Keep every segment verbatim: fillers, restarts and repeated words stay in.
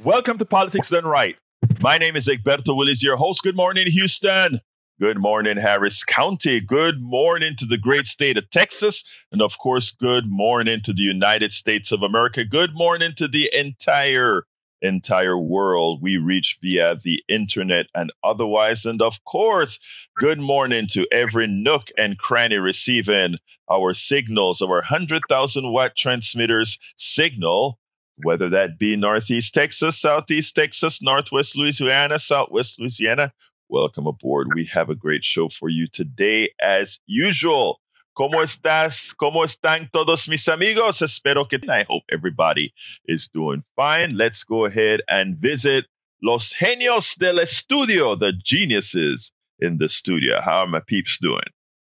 Welcome to Politics Done Right. My name is Egberto Willis, your host. Good morning, Houston. Good morning, Harris County. Good morning to the great state of Texas. And of course, good morning to the United States of America. Good morning to the entire, entire world we reach via the internet and otherwise. And of course, good morning to every nook and cranny receiving our signals, our one hundred thousand watt transmitters signal, whether that be Northeast Texas, Southeast Texas, Northwest Louisiana, Southwest Louisiana. Welcome aboard. We have a great show for you today, as usual. ¿Cómo estás? ¿Cómo están todos mis amigos? Espero que I hope everybody is doing fine. Let's go ahead and visit Los Genios del Estudio, the geniuses in the studio. How are my peeps doing?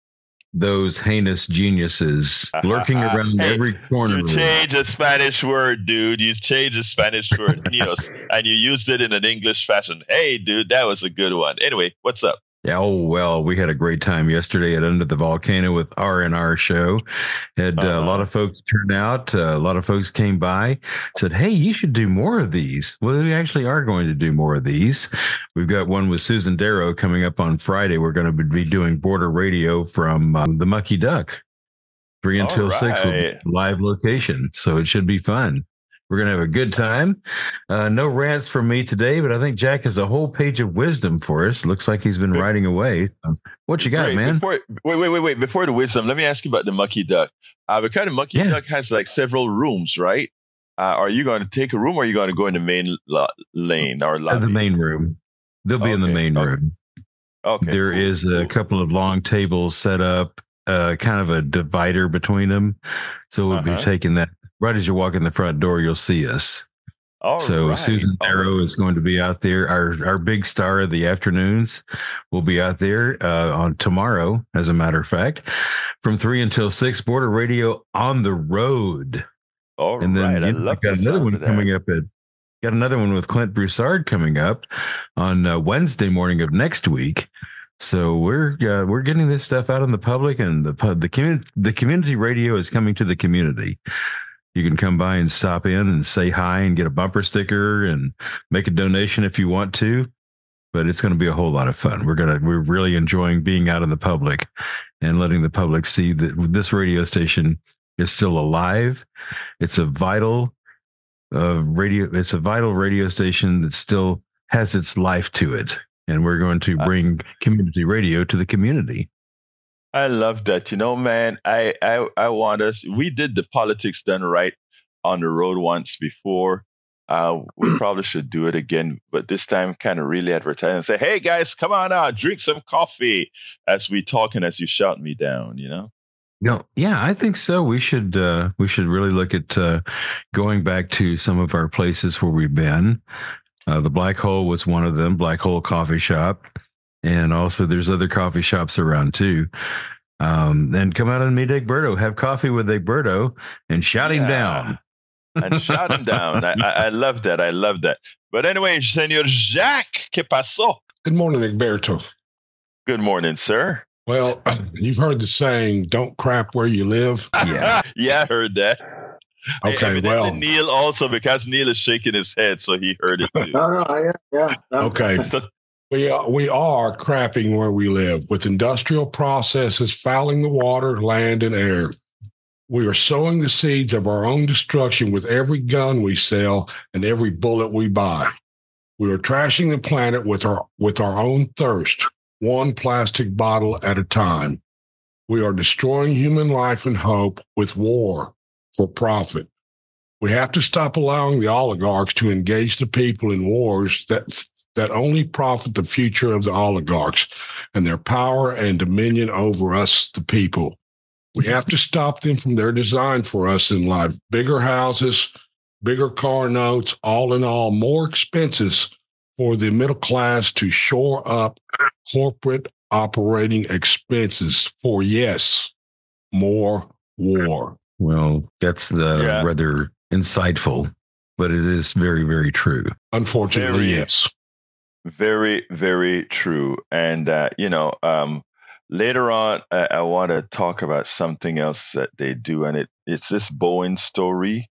Those heinous geniuses lurking around hey, every corner. You changed a Spanish word, dude. You changed a Spanish word, niños, and you used it in an English fashion. Hey, dude, that was a good one. Anyway, what's up? Yeah, oh, well, we had a great time yesterday at Under the Volcano with R and R show. Had uh, uh-huh. a lot of folks turn out. Uh, a lot of folks came by, said, hey, you should do more of these. Well, we actually are going to do more of these. We've got one with Susan Darrow coming up on Friday. We're going to be doing border radio from um, the Mucky Duck. Three until right. six will be live location. So it should be fun. We're going to have a good time. Uh, no rants from me today, but I think Jack has a whole page of wisdom for us. Looks like he's been writing away. So what you got, wait, man? Before, wait, wait, wait, wait. Before the wisdom, let me ask you about the Mucky Duck. Uh, the kind of Mucky yeah. Duck has like several rooms, right? Uh, are you going to take a room or are you going to go in the main lo- lane or lobby? The main room. They'll be okay. in the main okay. room. Okay. There cool. is a cool. couple of long tables set up, uh, kind of a divider between them. So we'll uh-huh. be taking that. Right as you walk in the front door, you'll see us. All so right. Susan Darrow is going to be out there. Our our big star of the afternoons will be out there uh, on tomorrow, as a matter of fact, from three until six. Border Radio on the road. All and then right. I you know, love got another one that. coming up at got another one with Clint Broussard coming up on uh, Wednesday morning of next week. So we're uh, we're getting this stuff out in the public, and the the community the community radio is coming to the community. You can come by and stop in and say hi and get a bumper sticker and make a donation if you want to. But it's going to be a whole lot of fun. We're going to we're really enjoying being out in the public and letting the public see that this radio station is still alive. It's a vital uh, radio. It's a vital radio station that still has its life to it. And we're going to bring community radio to the community. I love that. You know, man, I, I, I want us, we did the Politics Done Right on the road once before. Uh, we probably should do it again, but this time kind of really advertise and say, hey guys, come on out, drink some coffee as we talk and as you shout me down, you know? No, yeah, I think so. We should, uh, we should really look at, uh, going back to some of our places where we've been. Uh, the Black Hole was one of them, Black Hole Coffee Shop. And also there's other coffee shops around too. Um, and come out and meet Egberto, have coffee with Egberto and shout yeah. him down. And shout him down. I, I, I love that. I love that. But anyway, Senor Jacques, ¿qué pasó? Good morning, Egberto. Good morning, sir. Well, you've heard the saying, don't crap where you live. Yeah, yeah, I heard that. Okay, well. Neil also, because Neil is shaking his head, so he heard it too. no, no, yeah, yeah. No. Okay. We are, we are crapping where we live with industrial processes fouling the water, land, and air. We are sowing the seeds of our own destruction with every gun we sell and every bullet we buy. We are trashing the planet with our with our own thirst, one plastic bottle at a time. We are destroying human life and hope with war for profit. We have to stop allowing the oligarchs to engage the people in wars that that only profit the future of the oligarchs and their power and dominion over us, the people. We have to stop them from their design for us in life. Bigger houses, bigger car notes, all in all, more expenses for the middle class to shore up corporate operating expenses for, yes, more war. Well, that's the yeah. rather insightful, but it is very, very true. Unfortunately, very, yes. Very, very true. And, uh, you know, um, later on, I, I want to talk about something else that they do. And it, it's this Boeing story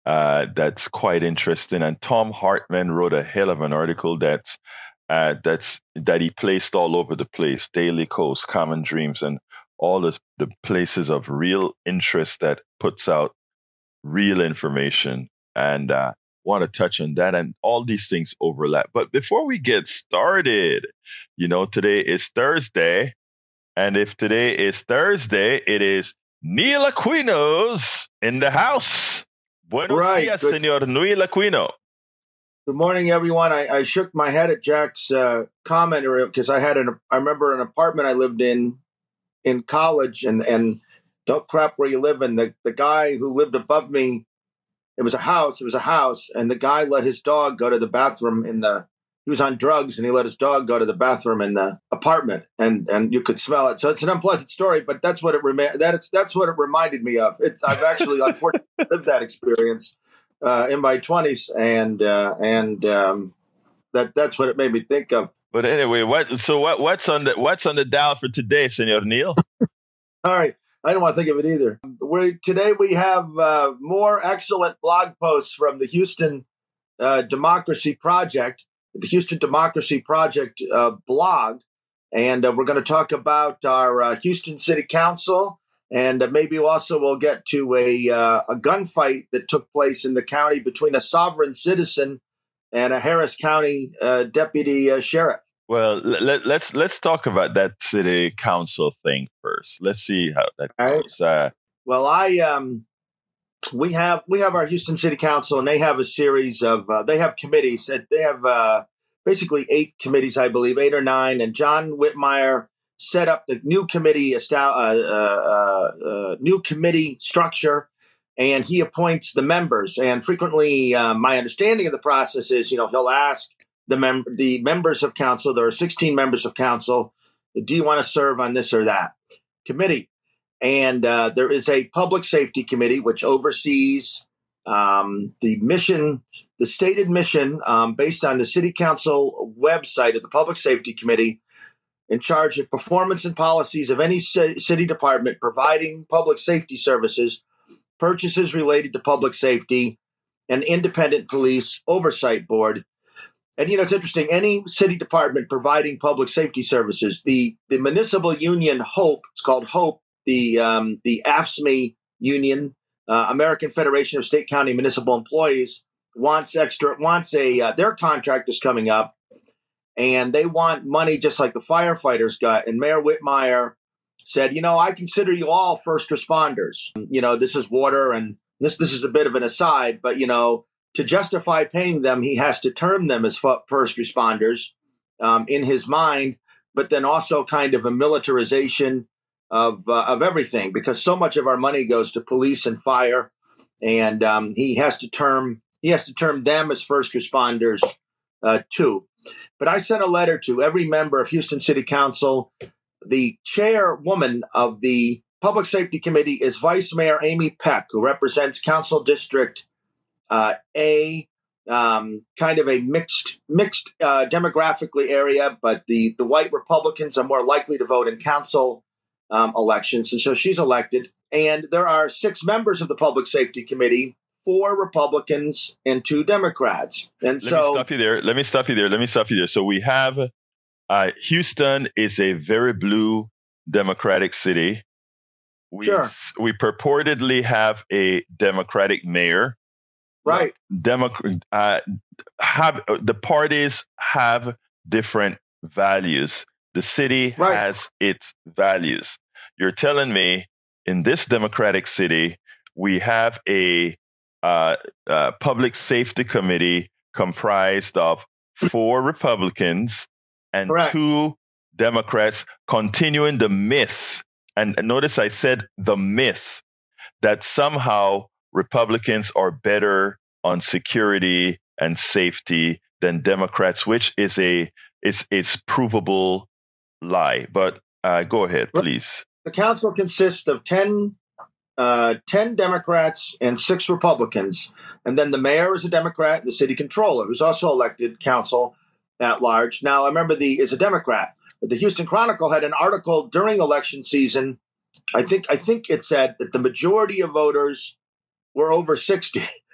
uh, that's quite interesting. And Tom Hartman wrote a hell of an article that's uh, that's that he placed all over the place: Daily Kos, Common Dreams, and all the, the places of real interest that puts out real information. And uh, want to touch on that, and all these things overlap. But before we get started, you know, today is Thursday. And if today is Thursday, it is Neil Aquino's in the house. Buenos right. dias, Good. Senor Neil Aquino. Good morning, everyone. I, I shook my head at Jack's uh, comment because I had an. I remember an apartment I lived in in college, and and don't crap where you live. And the the guy who lived above me, it was a house. It was a house, and the guy let his dog go to the bathroom in the. He was on drugs, and he let his dog go to the bathroom in the apartment, and, and you could smell it. So it's an unpleasant story, but that's what it rema- that's that's what it reminded me of. It's I've actually unfortunately lived that experience uh, in my twenties, and uh, and um, that that's what it made me think of. But anyway, what so what what's on the what's on the dial for today, Senor Neil? All right. I don't want to think of it either. We today we have uh, more excellent blog posts from the Houston uh, Democracy Project. The Houston Democracy Project uh, blog, and uh, we're going to talk about our uh, Houston City Council, and uh, maybe also we'll get to a uh, a gunfight that took place in the county between a sovereign citizen and a Harris County uh, deputy uh, sheriff. Well, let, let's let's talk about that city council thing first. Let's see how that All goes. Uh, well, I um, we have we have our Houston City Council, and they have a series of uh, they have committees. They have uh, basically eight committees, I believe, eight or nine. And John Whitmire set up the new committee, uh, uh, uh, new committee structure, and he appoints the members. And frequently, uh, my understanding of the process is, you know, he'll ask the mem- the members of council. There are sixteen members of council. Do you want to serve on this or that committee? And uh, there is a public safety committee which oversees um, the mission, the stated mission um, based on the city council website of the public safety committee, in charge of performance and policies of any c- city department providing public safety services, purchases related to public safety, and independent police oversight board. And, you know, it's interesting. Any city department providing public safety services, the, the municipal union HOPE, it's called HOPE, the um, the A F S M E union, uh, American Federation of State, County, Municipal Employees, wants extra, wants a, uh, their contract is coming up, and they want money just like the firefighters got. And Mayor Whitmire said, you know, I consider you all first responders. You know, this is water, and this this is a bit of an aside, but, you know, to justify paying them, he has to term them as first responders um, in his mind, but then also kind of a militarization of uh, of everything, because so much of our money goes to police and fire, and um, he has to term he has to term them as first responders uh, too. But I sent a letter to every member of Houston City Council. The chairwoman of the Public Safety Committee is Vice Mayor Amy Peck, who represents Council District uh, A, um, kind of a mixed mixed uh, demographically area, but the the white Republicans are more likely to vote in council Um, elections. And so she's elected. And there are six members of the Public Safety Committee, four Republicans and two Democrats. And let so me stop you there. Let me stop you there. Let me stop you there. So we have uh, Houston is a very blue Democratic city. We, Sure. we purportedly have a Democratic mayor. Right. Democrat uh, have the parties have different values. The city Right. has its values. You're telling me in this democratic city, we have a uh, uh, public safety committee comprised of four Republicans and Correct. two Democrats, continuing the myth. And notice I said the myth that somehow Republicans are better on security and safety than Democrats, which is a it's it's provable lie. But uh, go ahead, please. The council consists of ten, uh, ten Democrats and six Republicans. And then the mayor is a Democrat, and the city controller, who's also elected council at large. Now, I remember the is a Democrat. The Houston Chronicle had an article during election season. I think I think it said that the majority of voters were over sixty.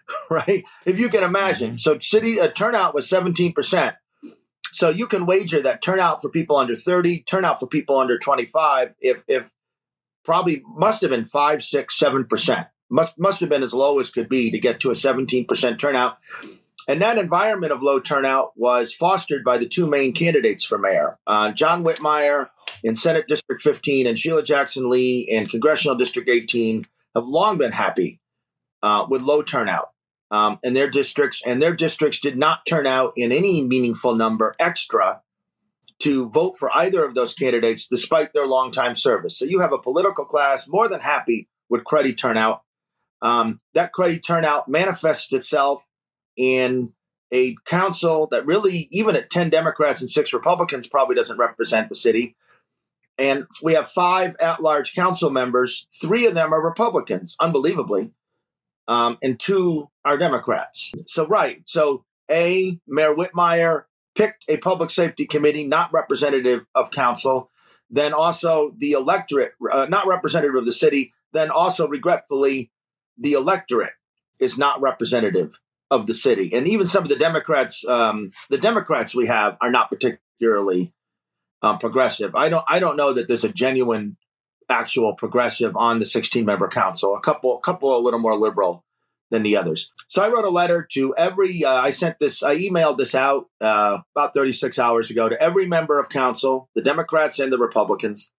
right? If you can imagine. So city uh, turnout was seventeen percent. So you can wager that turnout for people under thirty, turnout for people under twenty-five, if if probably must have been five, six, seven percent. Must must have been as low as could be to get to a seventeen percent turnout. And that environment of low turnout was fostered by the two main candidates for mayor, uh, John Whitmire in Senate District fifteen and Sheila Jackson Lee in Congressional District eighteen have long been happy uh, with low turnout um, in their districts. And their districts did not turn out in any meaningful number extra to vote for either of those candidates, despite their longtime service. So you have a political class more than happy with cruddy turnout. Um, that cruddy turnout manifests itself in a council that really, even at ten Democrats and six Republicans, probably doesn't represent the city. And we have five at-large council members. Three of them are Republicans, unbelievably, um, and two are Democrats. So, right. So, A, Mayor Whitmire picked a public safety committee not representative of council. Then also the electorate, uh, not representative of the city. Then also, regretfully, the electorate is not representative of the city. And even some of the Democrats, um, the Democrats we have are not particularly um, progressive. I don't I don't know that there's a genuine actual progressive on the sixteen member council. A couple, a couple a little more liberal than the others. So I wrote a letter to every, uh, I sent this, I emailed this out uh, about thirty-six hours ago to every member of council, the Democrats and the Republicans.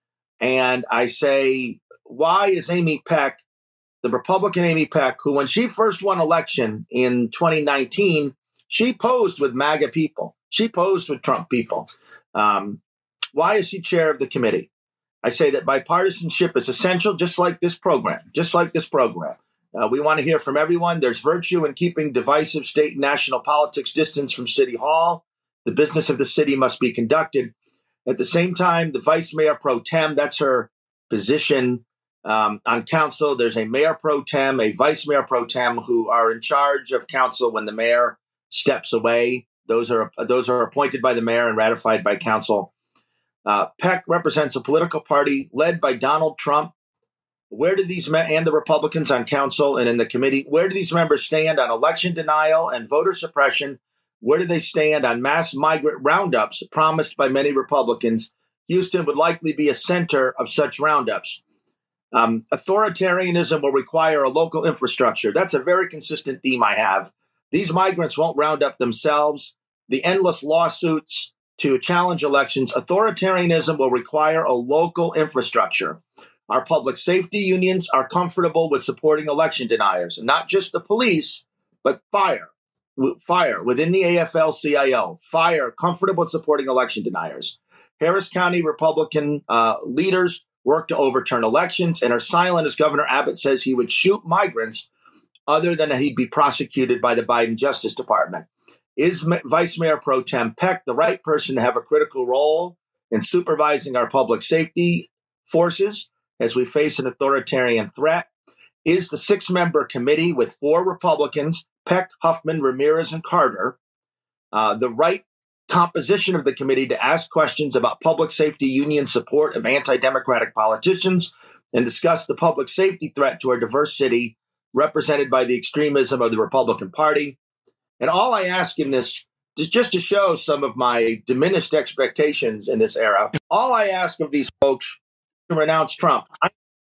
And I say, why is Amy Peck, the Republican Amy Peck, who when she first won election in twenty nineteen, she posed with MAGA people. She posed with Trump people. Um, why is she chair of the committee? I say that bipartisanship is essential, just like this program, just like this program. Uh, we want to hear from everyone. There's virtue in keeping divisive state and national politics distance from City Hall. The business of the city must be conducted. At the same time, the vice mayor pro tem, that's her position um, on council. There's a mayor pro tem, a vice mayor pro tem who are in charge of council when the mayor steps away. Those are those are appointed by the mayor and ratified by council. Uh, Peck represents a political party led by Donald Trump. Where do these men and the Republicans on council and in the committee, where do these members stand on election denial and voter suppression? Where do they stand on mass migrant roundups promised by many Republicans? Houston would likely be a center of such roundups. Um, authoritarianism will require a local infrastructure. That's a very consistent theme I have. These migrants won't round up themselves. The endless lawsuits to challenge elections. Authoritarianism will require a local infrastructure. Our public safety unions are comfortable with supporting election deniers, not just the police, but fire, fire within the A F L C I O, fire comfortable with supporting election deniers. Harris County Republican uh, leaders work to overturn elections and are silent as Governor Abbott says he would shoot migrants other than he'd be prosecuted by the Biden Justice Department. Is Ma- Vice Mayor Pro Tem Peck the right person to have a critical role in supervising our public safety forces as we face an authoritarian threat? Is the six-member committee with four Republicans, Peck, Huffman, Ramirez, and Carter, uh, the right composition of the committee to ask questions about public safety union support of anti-democratic politicians and discuss the public safety threat to our diverse city represented by the extremism of the Republican Party? And all I ask in this, just to show some of my diminished expectations in this era, all I ask of these folks to renounce Trump. I,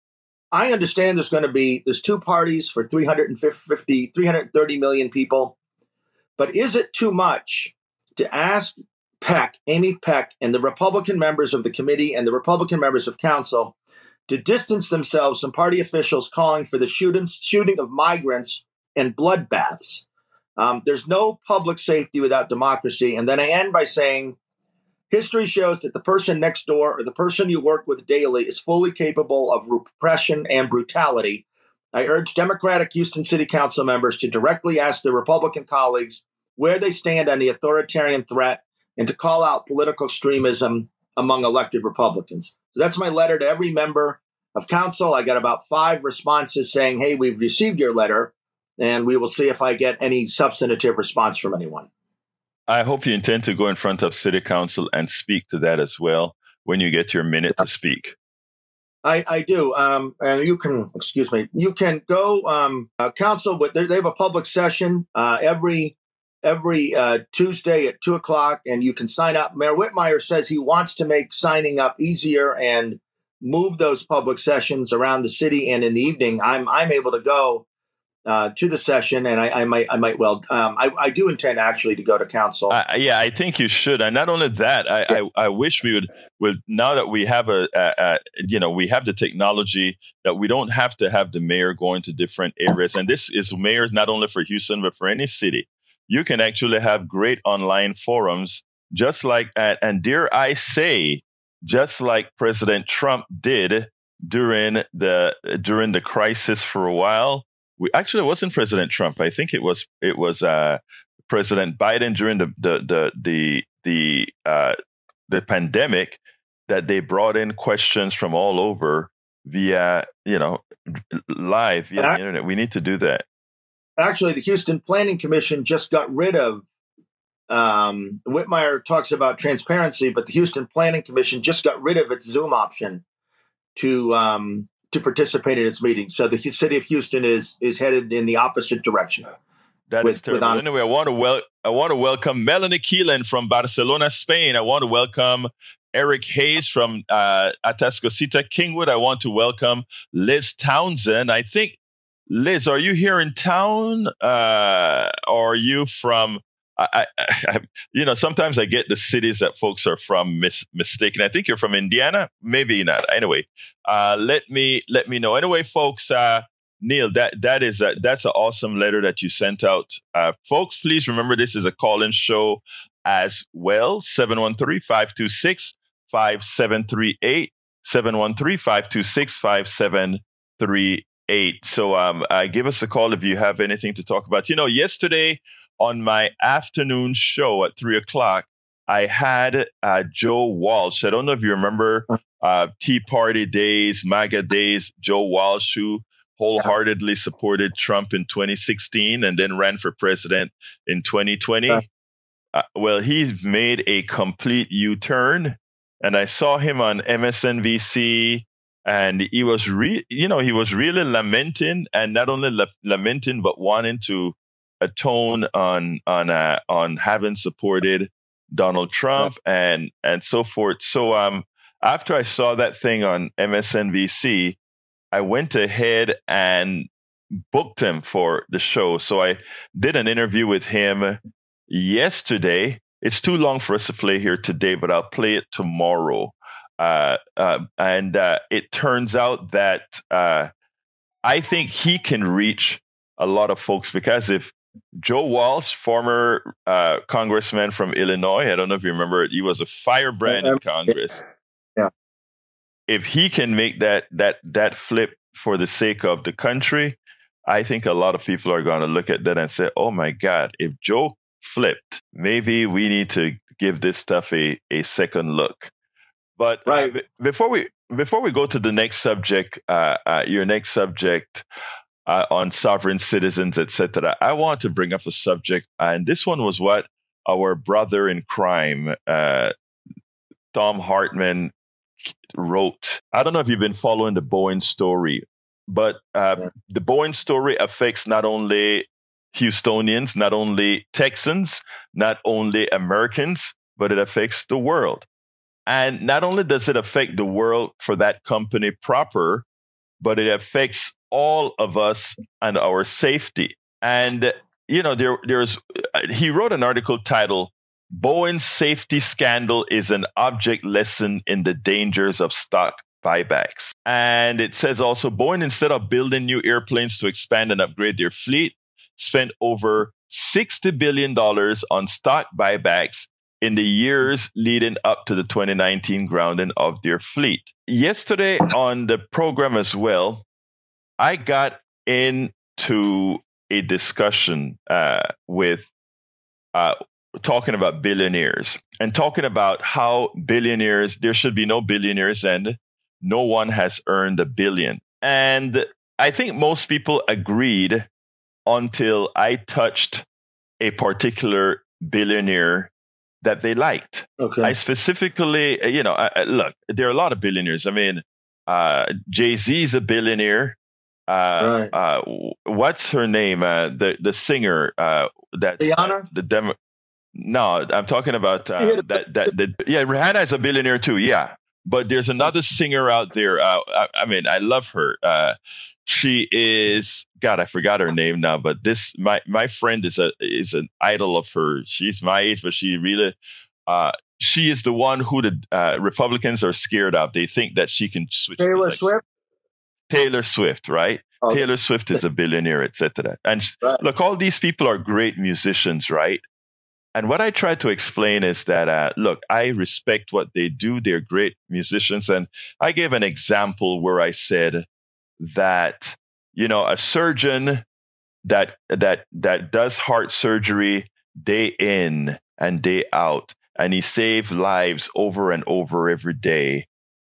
I understand there's going to be, there's two parties for three hundred fifty, three hundred thirty million people. But is it too much to ask Peck, Amy Peck, and the Republican members of the committee and the Republican members of council to distance themselves from party officials calling for the shooting, shooting of migrants and bloodbaths? Um, there's no public safety without democracy. And then I end by saying, history shows that the person next door or the person you work with daily is fully capable of repression and brutality. I urge Democratic Houston City Council members to directly ask their Republican colleagues where they stand on the authoritarian threat and to call out political extremism among elected Republicans. So that's my letter to every member of council. I got about five responses saying, hey, we've received your letter, and we will see if I get any substantive response from anyone. I hope you intend to go in front of City Council and speak to that as well when you get your minute to speak. I, I do. Um, and you can, excuse me, you can go um, uh, council with, they have a public session uh, every every uh, Tuesday at two o'clock, and you can sign up. Mayor Whitmire says he wants to make signing up easier and move those public sessions around the city. And in the evening, I'm I'm able to go uh, to the session, and I, I might I might well um, I, I do intend actually to go to council. Uh, yeah, I think you should. And not only that, I, I, I wish we would, would now that we have a, a, a you know we have the technology that we don't have to have the mayor going to different areas. And this is mayors not only for Houston but for any city. You can actually have great online forums, just like uh, and dare I say, just like President Trump did during the during the crisis for a while. We actually it wasn't President Trump. I think it was it was uh, President Biden during the the the the the, uh, the pandemic that they brought in questions from all over via you know live via the internet. We need to do that. Actually, the Houston Planning Commission just got rid of. Um, Whitmire talks about transparency, but the Houston Planning Commission just got rid of its Zoom option to um, to participate in its meetings. So the city of Houston is is headed in the opposite direction. That with, is terrible. On- anyway, I want to wel- I want to welcome Melanie Keelan from Barcelona, Spain. I want to welcome Eric Hayes from uh, Atascocita, Kingwood. I want to welcome Liz Townsend. I think, Liz, are you here in town? Uh, or are you from? I, I, I, you know, sometimes I get the cities that folks are from mis- mistaken. I think you're from Indiana, maybe not. Anyway, uh, let me let me know. Anyway, folks, uh, Neil, that that is a, that's an awesome letter that you sent out, uh, folks. Please remember this is a call-in show as well. seven one three, five two six, five seven three eight, seven one three, five two six, five seven three eight. So, um, uh, give us a call if you have anything to talk about. You know, yesterday, on my afternoon show at three o'clock, I had uh, Joe Walsh. I don't know if you remember uh, Tea Party days, MAGA days, Joe Walsh, who wholeheartedly supported Trump in twenty sixteen and then ran for president in twenty twenty. Uh, well, he's made a complete U-turn, and I saw him on M S N B C, and he was re- you know, he was really lamenting, and not only la- lamenting, but wanting to atone on on uh, on having supported Donald Trump and and so forth. So um, after I saw that thing on M S N B C, I went ahead and booked him for the show. So I did an interview with him yesterday. It's too long for us to play here today, but I'll play it tomorrow. Uh, uh, and uh, it turns out that uh, I think he can reach a lot of folks, because if Joe Walsh, former uh, congressman from Illinois, I don't know if you remember it, he was a firebrand in Congress. Yeah. If he can make that that that flip for the sake of the country, I think a lot of people are going to look at that and say, oh my God, if Joe flipped, maybe we need to give this stuff a, a second look. But right. uh, before we before we go to the next subject, uh, uh, your next subject uh, on sovereign citizens, et cetera, I want to bring up a subject, and this one was what our brother in crime, uh, Thom Hartmann, wrote. I don't know if you've been following the Bowen story, but uh, yeah. the Bowen story affects not only Houstonians, not only Texans, not only Americans, but it affects the world. And not only does it affect the world for that company proper, but it affects all of us and our safety. And, you know, there, there's, he wrote an article titled, Bowen's Safety Scandal is an Object Lesson in the Dangers of Stock Buybacks. And it says also, Bowen, instead of building new airplanes to expand and upgrade their fleet, spent over sixty billion dollars on stock buybacks in the years leading up to the twenty nineteen grounding of their fleet. Yesterday on the program as well, I got into a discussion uh, with uh, talking about billionaires and talking about how billionaires, there should be no billionaires and no one has earned a billion. And I think most people agreed until I touched a particular billionaire that they liked. Okay. I specifically, you know, I, I, look, there are a lot of billionaires. I mean, Uh, Jay-Z is a billionaire. Uh, Right. uh, what's her name? Uh, the the singer uh, that Rihanna? uh, the demo. No, I'm talking about uh, Yeah. that that the yeah. Rihanna is a billionaire too. Yeah, but there's another singer out there. Uh, I, I mean, I love her. Uh, she is God. I forgot her name now. But this my my friend is a is an idol of hers. She's my age, but she really. Uh, she is the one who the uh, Republicans are scared of. They think that she can switch. Taylor like, Swift? Taylor Swift, right? Oh. Taylor Swift is a billionaire, et cetera. And Right. look, all these people are great musicians, right? And what I try to explain is that, uh, look, I respect what they do. They're great musicians. And I gave an example where I said that, you know, a surgeon that, that, that does heart surgery day in and day out, and he saves lives over and over every day.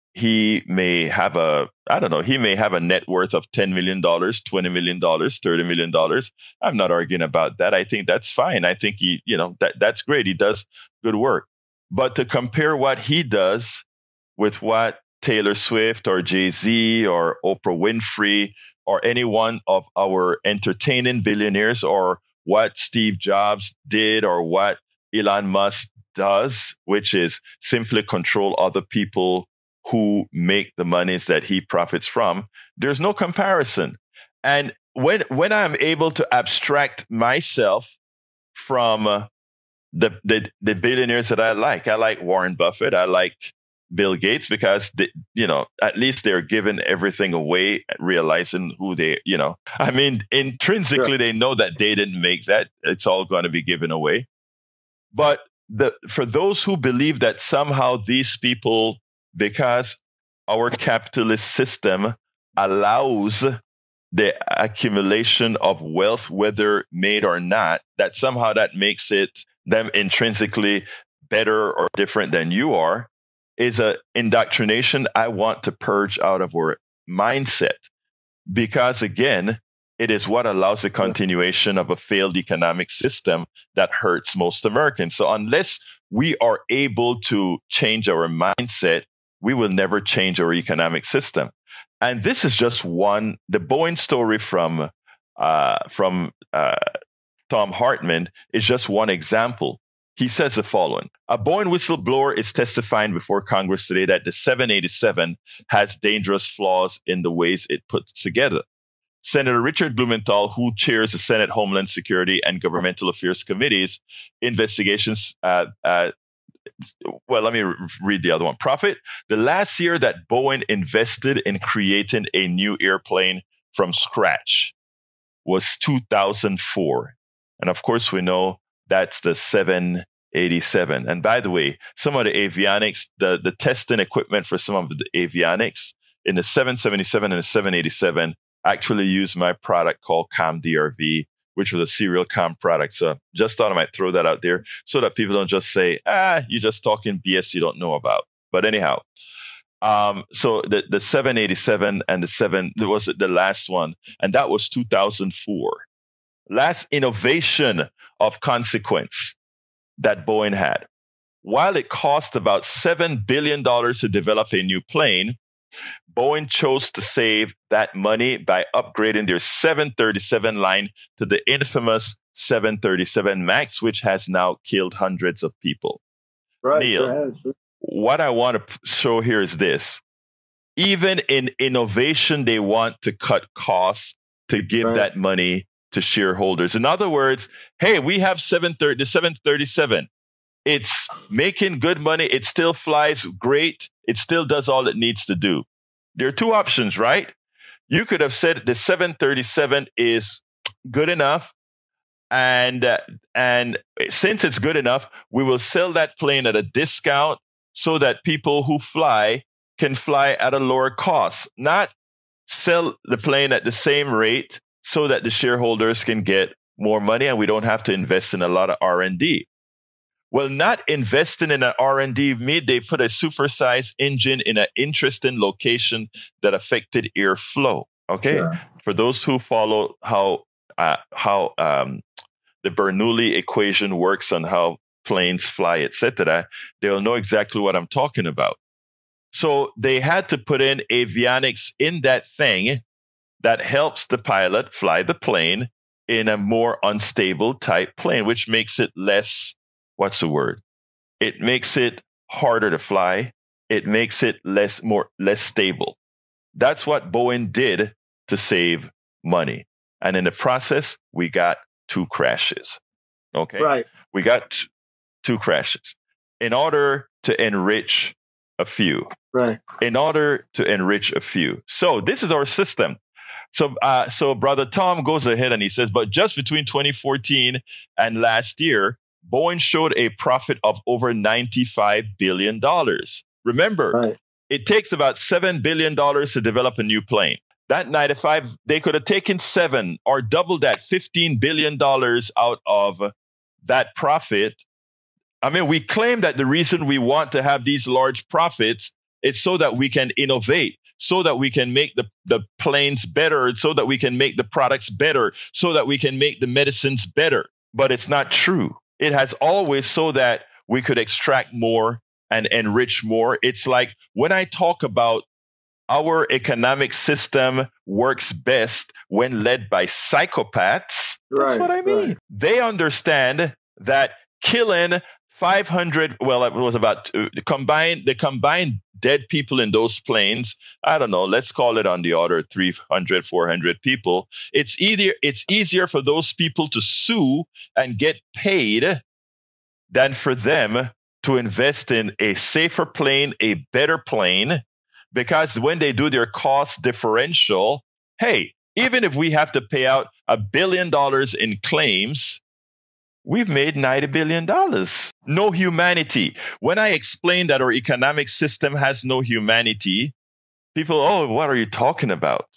He may have a, I don't know, he may have a net worth of ten million dollars, twenty million dollars, thirty million dollars. I'm not arguing about that. I think that's fine. I think he, you know, that that's great. He does good work. But to compare what he does with what Taylor Swift or Jay-Z or Oprah Winfrey or any one of our entertaining billionaires, or what Steve Jobs did, or what Elon Musk does, which is simply control other people who make the monies that he profits from, there's no comparison. And when when I'm able to abstract myself from uh, the, the the billionaires that I like, I like Warren Buffett, I like Bill Gates, because they, you know, at least they're giving everything away, realizing who they, you know, I mean, intrinsically Sure. they know that they didn't make that. It's all going to be given away. But the for those who believe that somehow these people, because our capitalist system allows the accumulation of wealth, whether made or not, that somehow that makes it them intrinsically better or different than you are, is a indoctrination I want to purge out of our mindset. Because again, it is what allows the continuation of a failed economic system that hurts most Americans. So unless we are able to change our mindset, we will never change our economic system. And this is just one, the Boeing story from uh, from uh, Thom Hartmann is just one example. He says the following: a Boeing whistleblower is testifying before Congress today that the seven eighty-seven has dangerous flaws in the ways it puts together. Senator Richard Blumenthal, who chairs the Senate Homeland Security and Governmental Affairs Committee's investigations, uh, uh, well, let me re- read the other one. Profit: the last year that Boeing invested in creating a new airplane from scratch was two thousand four. And of course, we know that's the seven eighty-seven. And by the way, some of the avionics, the, the testing equipment for some of the avionics in the seven seventy-seven and the seven eighty-seven actually use my product called ComDRV, which was a serial com product. So just thought I might throw that out there so that people don't just say, ah, you're just talking B S you don't know about. But anyhow, um, so the, the seven eighty-seven and the seven, there was the last one, and that was two thousand four. Last innovation of consequence that Boeing had. While it cost about seven billion dollars to develop a new plane, Boeing chose to save that money by upgrading their seven thirty-seven line to the infamous seven thirty-seven MAX, which has now killed hundreds of people. Right. Neil, Sure has. what I want to show here is this. Even in innovation, they want to cut costs to give Right. that money to shareholders. In other words, hey, we have seven thirty, the seven thirty-seven. It's making good money. It still flies great. It still does all it needs to do. There are two options, right? You could have said the seven thirty-seven is good enough. And, uh, and since it's good enough, we will sell that plane at a discount so that people who fly can fly at a lower cost, not sell the plane at the same rate so that the shareholders can get more money and we don't have to invest in a lot of R and D. Well, not investing in an R and D made they put a supersized engine in an interesting location that affected airflow. Okay, Sure. For those who follow how uh, how um, the Bernoulli equation works on how planes fly, et cetera, they'll know exactly what I'm talking about. So they had to put in avionics in that thing that helps the pilot fly the plane in a more unstable type plane, which makes it less, what's the word? It makes it harder to fly. It makes it less, more, less stable. That's what Boeing did to save money. And in the process, we got two crashes. Okay. Right. We got t- two crashes in order to enrich a few. Right. In order to enrich a few. So this is our system. So, uh, so Brother Tom goes ahead and he says, but just between twenty fourteen and last year, Boeing showed a profit of over ninety-five billion dollars. Remember, right. It takes about seven billion dollars to develop a new plane. That ninety-five, they could have taken seven or double that, fifteen billion dollars out of that profit. I mean, we claim that the reason we want to have these large profits is so that we can innovate, so that we can make the, the planes better, so that we can make the products better, so that we can make the medicines better. But it's not true. It has always so that we could extract more and enrich more. It's like when I talk about our economic system works best when led by psychopaths. Right, that's what I mean. Right. They understand that killing five hundred, well, it was about uh, combined, the combined dead people in those planes, I don't know, let's call it on the order three hundred, four hundred people. It's easier, it's easier for those people to sue and get paid than for them to invest in a safer plane, a better plane, because when they do their cost differential, hey, even if we have to pay out a billion dollars in claims, we've made ninety billion dollars. No humanity. When I explain that our economic system has no humanity, people, oh, what are you talking about?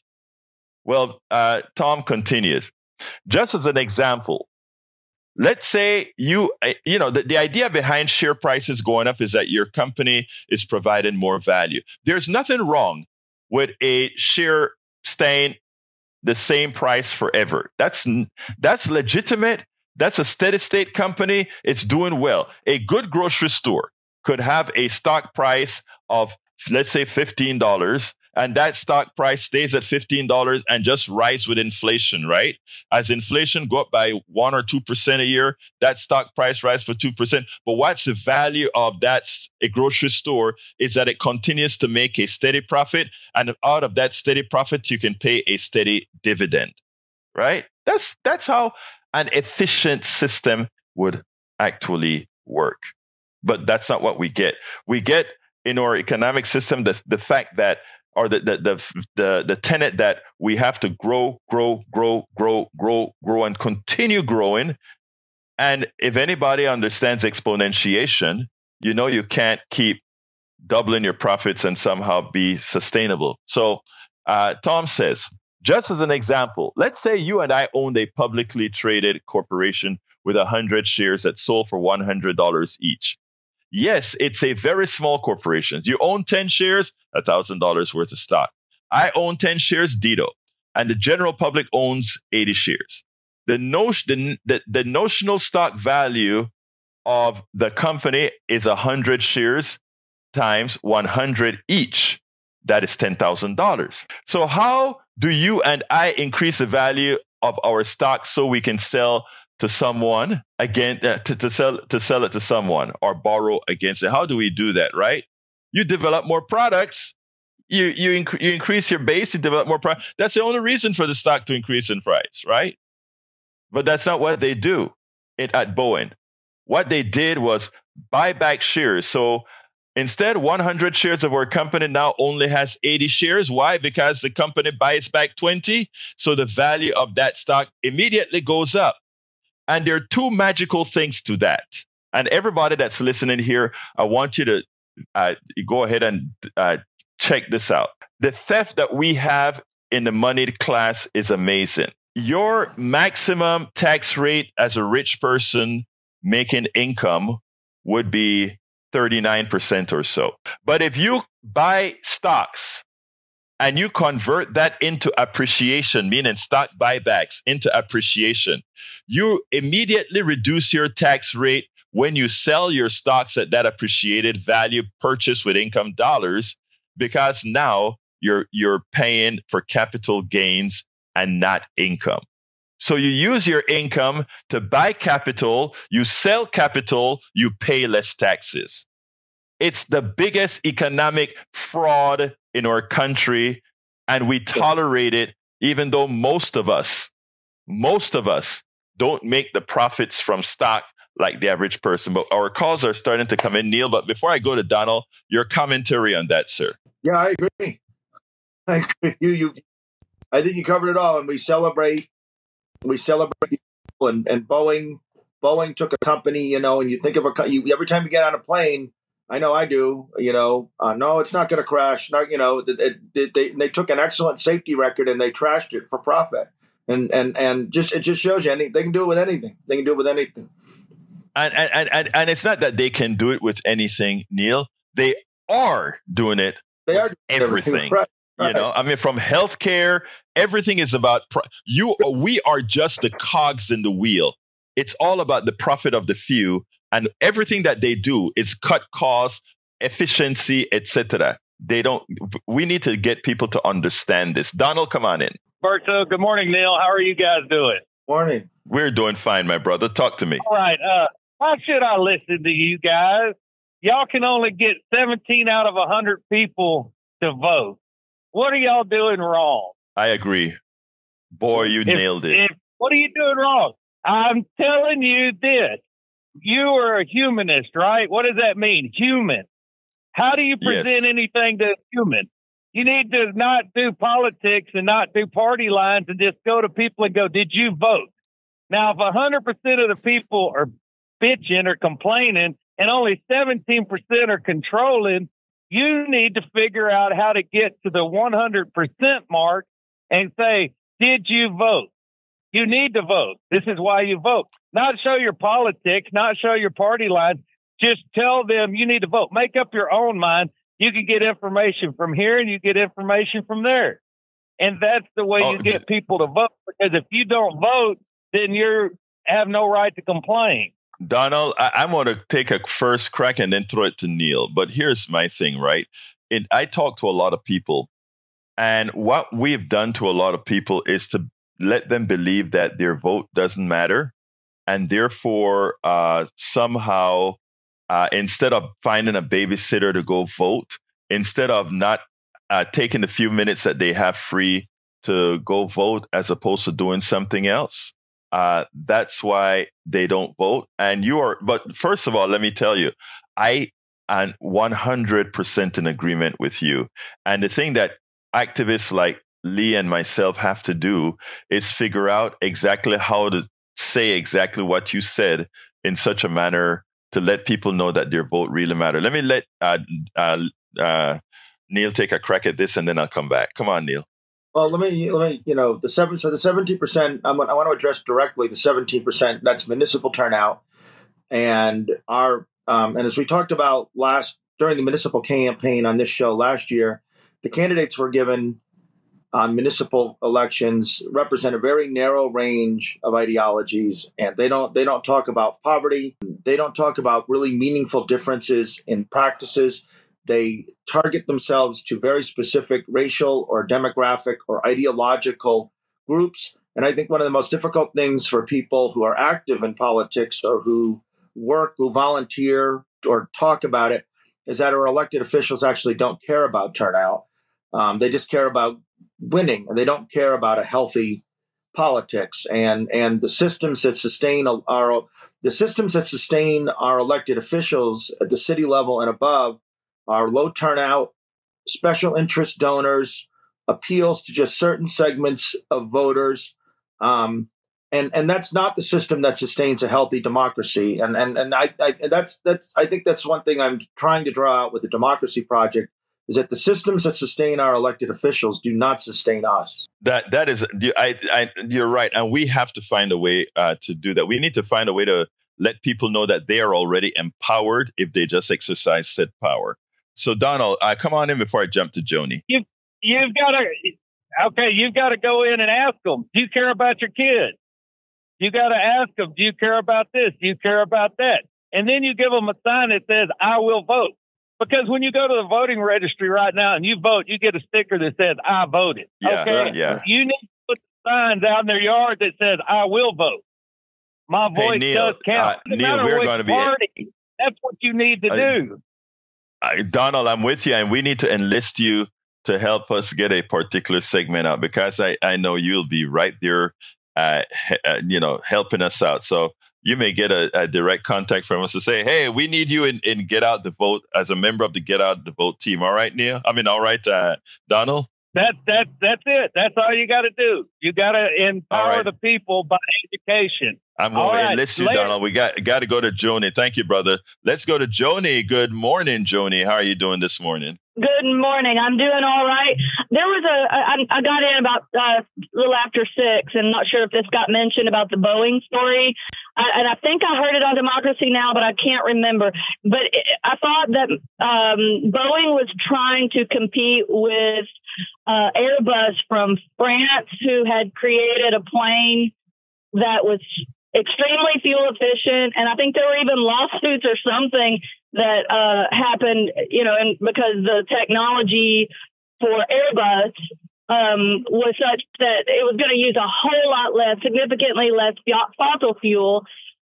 Well, uh, Tom continues. Just as an example, let's say you, you know, the, the idea behind share prices going up is that your company is providing more value. There's nothing wrong with a share staying the same price forever. That's, that's legitimate. That's a steady state company. It's doing well. A good grocery store could have a stock price of, let's say, fifteen dollars, and that stock price stays at fifteen dollars and just rise with inflation, right? As inflation go up by one or two percent a year, that stock price rise for two percent. But what's the value of that a grocery store is that it continues to make a steady profit, and out of that steady profit, you can pay a steady dividend, right? That's that's how an efficient system would actually work. But that's not what we get. We get in our economic system the, the fact that, or the, the, the, the, the tenet that we have to grow, grow, grow, grow, grow, grow, and continue growing. And if anybody understands exponentiation, you know you can't keep doubling your profits and somehow be sustainable. So uh, Tom says, just as an example, let's say you and I owned a publicly traded corporation with one hundred shares that sold for one hundred dollars each. Yes, it's a very small corporation. You own ten shares, one thousand dollars worth of stock. I own ten shares, ditto. And the general public owns eighty shares. The, notion, the, the, the notional stock value of the company is one hundred shares times one hundred each. That is ten thousand dollars. So how do you and I increase the value of our stock so we can sell to someone again, uh, to, to sell to sell it to someone or borrow against it? How do we do that, right? You develop more products. You you, inc- you increase your base. You develop more products. That's the only reason for the stock to increase in price, right? But that's not what they do it, at Boeing. What they did was buy back shares. So instead, one hundred shares of our company now only has eighty shares. Why? Because the company buys back twenty. So the value of that stock immediately goes up. And there are two magical things to that. And everybody that's listening here, I want you to uh, go ahead and uh, check this out. The theft that we have in the moneyed class is amazing. Your maximum tax rate as a rich person making income would be thirty-nine percent or so. But if you buy stocks and you convert that into appreciation, meaning stock buybacks into appreciation, you immediately reduce your tax rate when you sell your stocks at that appreciated value purchased with income dollars. because now you're you're paying for capital gains and not income. So you use your income to buy capital, you sell capital, you pay less taxes. It's the biggest economic fraud in our country, and we tolerate it, even though most of us, most of us don't make the profits from stock like the average person. But our calls are starting to come in, Neil. But before I go to Donald, your commentary on that, sir. Yeah, I agree. I agree. You, you, I think you covered it all, and we celebrate. We celebrate people, and, and Boeing. Boeing took a company, you know, and you think of a you, every time you get on a plane. I know I do. You know, uh, no, it's not going to crash. Not, you know, they, they they took an excellent safety record and they trashed it for profit. And and and just it just shows you any, they can do it with anything. They can do it with anything. And and and and it's not that they can do it with anything, Neil. They are doing it. They are doing everything. everything. Right. You know, I mean, from healthcare, everything is about pro- you. We are just the cogs in the wheel. It's all about the profit of the few, and everything that they do is cut costs, efficiency, et cetera. They don't. We need to get people to understand this. Donald, come on in. Berto, good morning, Neil. How are you guys doing? Morning. We're doing fine, my brother. Talk to me. All right. Uh, why should I listen to you guys? Y'all can only get seventeen out of one hundred people to vote. What are y'all doing wrong? I agree. Boy, you if, nailed it. If, what are you doing wrong? I'm telling you this. You are a humanist, right? What does that mean? Human. How do you present yes. anything to a human? You need to not do politics and not do party lines and just go to people and go, did you vote? Now, if one hundred percent of the people are bitching or complaining and only seventeen percent are controlling, you need to figure out how to get to the one hundred percent mark and say, did you vote? You need to vote. This is why you vote. Not show your politics, not show your party lines. Just tell them you need to vote. Make up your own mind. You can get information from here and you get information from there. And that's the way oh, you get people to vote. Because if you don't vote, then you have no right to complain. Donald, I, I want to take a first crack and then throw it to Neil. But here's my thing, right? It, I talk to a lot of people. And what we've done to a lot of people is to let them believe that their vote doesn't matter. And therefore, uh, somehow, uh, instead of finding a babysitter to go vote, instead of not uh, taking the few minutes that they have free to go vote as opposed to doing something else, uh, that's why they don't vote. And you are, but first of all, let me tell you, I am one hundred percent in agreement with you. And the thing that activists like Lee and myself have to do is figure out exactly how to say exactly what you said in such a manner to let people know that their vote really matters. Let me let uh, uh, uh, Neil take a crack at this, and then I'll come back. Come on, Neil. Well, let me, let me, you know, the seven, so the seventeen percent, I want, I want to address directly the seventeen percent. That's municipal turnout, and our, um, and as we talked about last during the municipal campaign on this show last year, the candidates were given on municipal elections represent a very narrow range of ideologies, and they don't they don't talk about poverty. They don't talk about really meaningful differences in practices. They target themselves to very specific racial or demographic or ideological groups. And I think one of the most difficult things for people who are active in politics or who work, who volunteer or talk about it is that our elected officials actually don't care about turnout. Um, they just care about winning, and they don't care about a healthy politics. And and the systems that sustain our the systems that sustain our elected officials at the city level and above are low turnout, special interest donors, appeals to just certain segments of voters, um, and and that's not the system that sustains a healthy democracy. And and and I, I that's that's I think that's one thing I'm trying to draw out with the Democracy Project. Is that the systems that sustain our elected officials do not sustain us. That that is, I, I, you're right, and we have to find a way uh, to do that. We need to find a way to let people know that they are already empowered if they just exercise said power. So, Donald, uh, come on in before I jump to Joni. You, you've got to, okay, you've got to go in and ask them, do you care about your kids? You got to ask them, do you care about this? Do you care about that? And then you give them a sign that says, I will vote. Because when you go to the voting registry right now and you vote, you get a sticker that says, I voted. Yeah, okay? yeah. You need to put signs out in their yard that says, I will vote. My voice hey, Neil, does count. Uh, Neil, we're going to be... Party, that's what you need to uh, do. Uh, Donald, I'm with you, and we need to enlist you to help us get a particular segment out, because I, I know you'll be right there, uh, uh, you know, helping us out. So you may get a, a direct contact from us to say, hey, we need you in, in Get Out the Vote as a member of the Get Out the Vote team. All right, Neil? I mean, all right, uh, Donald? That, that, that's it. That's all you got to do. You got to empower right. the people by education. I'm going to enlist you, later. Donald. We got got to go to Joni. Thank you, brother. Let's go to Joni. Good morning, Joni. How are you doing this morning? Good morning. I'm doing all right. There was a, I, I got in about uh, a little after six, and I'm not sure if this got mentioned about the Boeing story. I, and I think I heard it on Democracy Now!, but I can't remember. But it, I thought that um, Boeing was trying to compete with uh, Airbus from France, who had created a plane that was extremely fuel efficient. And I think there were even lawsuits or something that uh, happened, you know, and because the technology for Airbus um, was such that it was going to use a whole lot less, significantly less fossil fuel.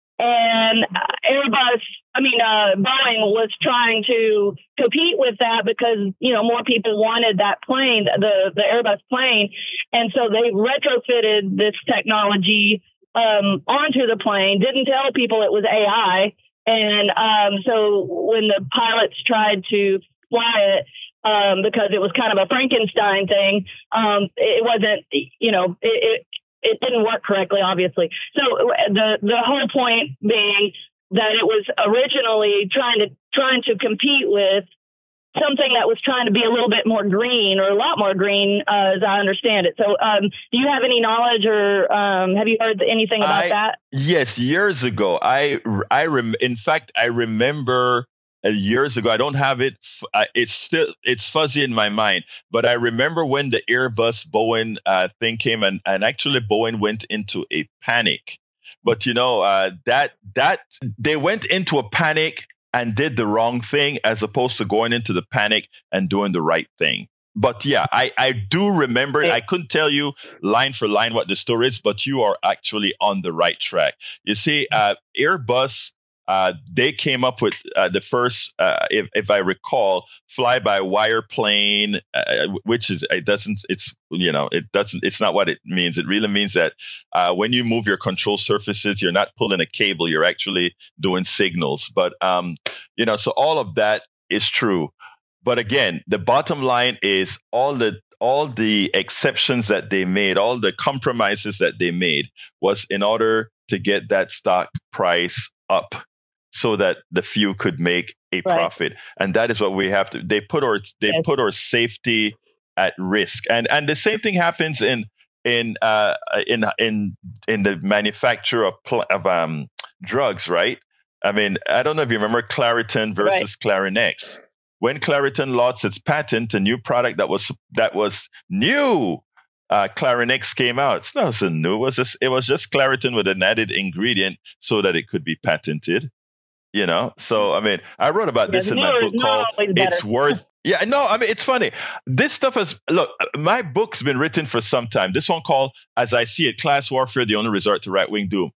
And Airbus, I mean, uh, Boeing was trying to compete with that because, you know, more people wanted that plane, the, the Airbus plane. And so they retrofitted this technology um, onto the plane, didn't tell people it was A I. And um, so when the pilots tried to fly it, um, because it was kind of a Frankenstein thing, um, it wasn't, you know, it, it, it didn't work correctly, obviously. So the the whole point being that it was originally trying to trying to compete with something that was trying to be a little bit more green, or a lot more green, uh, as I understand it. So um, do you have any knowledge, or um, have you heard anything about I, that? Yes, years ago. I, I rem- in fact, I remember uh, years ago. I don't have it. Uh, it's still, it's fuzzy in my mind. But I remember when the Airbus Boeing uh, thing came, and, and actually Boeing went into a panic. But, you know, uh, that that they went into a panic and did the wrong thing, as opposed to going into the panic and doing the right thing. But yeah, I, I do remember it. I couldn't tell you line for line what the story is, but you are actually on the right track. You see, uh, Airbus, uh, they came up with uh, the first, uh, if, if I recall, fly-by-wire plane, uh, which is, it doesn't, it's, you know, it doesn't, it's not what it means. It really means that uh, when you move your control surfaces, you're not pulling a cable, you're actually doing signals. But, um, you know, so all of that is true. But again, the bottom line is all the all the exceptions that they made, all the compromises that they made was in order to get that stock price up so that the few could make a right. profit. And that is what we have to, they put our, they yes. put our safety at risk. And, and the same thing happens in, in, uh, in, in, in the manufacture of, pl- of, um, drugs, right? I mean, I don't know if you remember Claritin versus right. Clarinex. When Claritin lost its patent, a new product that was, that was new, Uh, Clarinex came out. It's not so new. It was just, it was just Claritin with an added ingredient so that it could be patented. You know, so I mean, I wrote about this in my book called "It's Worth." Yeah, no, I mean, it's funny. This stuff is, look, my book's been written for some time. This one called "As I See It: Class Warfare: The Only Resort to Right-Wing Doom."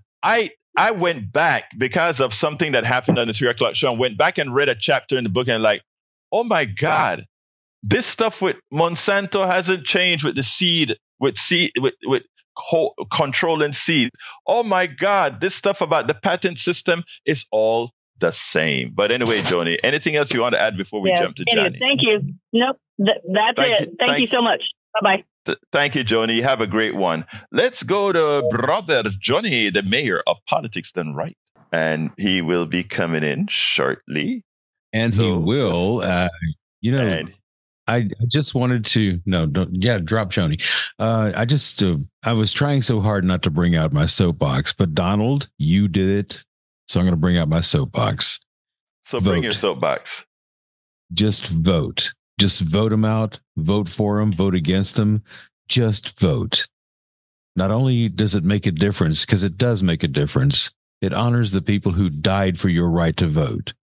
I I went back because of something that happened on the three o'clock show. I went back and read a chapter in the book and like, oh my God. This stuff with Monsanto hasn't changed with the seed, with seed, with, with co- controlling seed. Oh my God, this stuff about the patent system is all the same. But anyway, Joni, anything else you want to add before we yeah, jump to Johnny? Thank you. Nope, th- that's thank it. You, thank, thank you so much. Bye-bye. Th- thank you, Joni. Have a great one. Let's go to brother Johnny, the mayor of Politics Done Right. And he will be coming in shortly. And so, he will, uh, you know... And, I just wanted to no, don't yeah, drop Joni. Uh, I just uh, I was trying so hard not to bring out my soapbox, but Donald, you did it, so I'm going to bring out my soapbox. So vote. Bring your soapbox. Just vote. Just vote them out. Vote for them. Vote against them. Just vote. Not only does it make a difference, because it does make a difference, it honors the people who died for your right to vote.